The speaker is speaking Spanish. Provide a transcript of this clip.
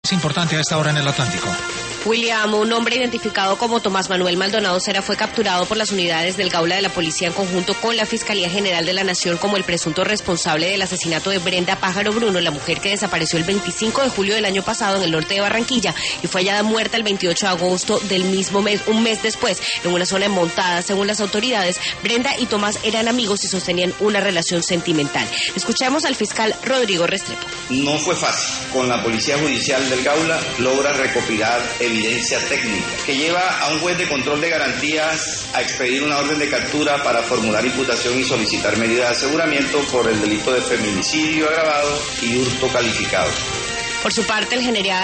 Es importante a esta hora en el Atlántico. William, un hombre identificado como Tomás Manuel Maldonado Cera, fue capturado por las unidades del Gaula de la Policía en conjunto con la Fiscalía General de la Nación como el presunto responsable del asesinato de Brenda Pájaro Bruno, la mujer que desapareció el 25 de julio del año pasado en el norte de Barranquilla y fue hallada muerta el 28 de agosto del mismo mes, un mes después, en una zona montada. Según las autoridades, Brenda y Tomás eran amigos y sostenían una relación sentimental. Escuchemos al fiscal Rodrigo Restrepo. No fue fácil. Con la Policía Judicial del Gaula logra recopilar evidencia técnica que lleva a un juez de control de garantías a expedir una orden de captura para formular imputación y solicitar medidas de aseguramiento por el delito de feminicidio agravado y hurto calificado. Por su parte, el general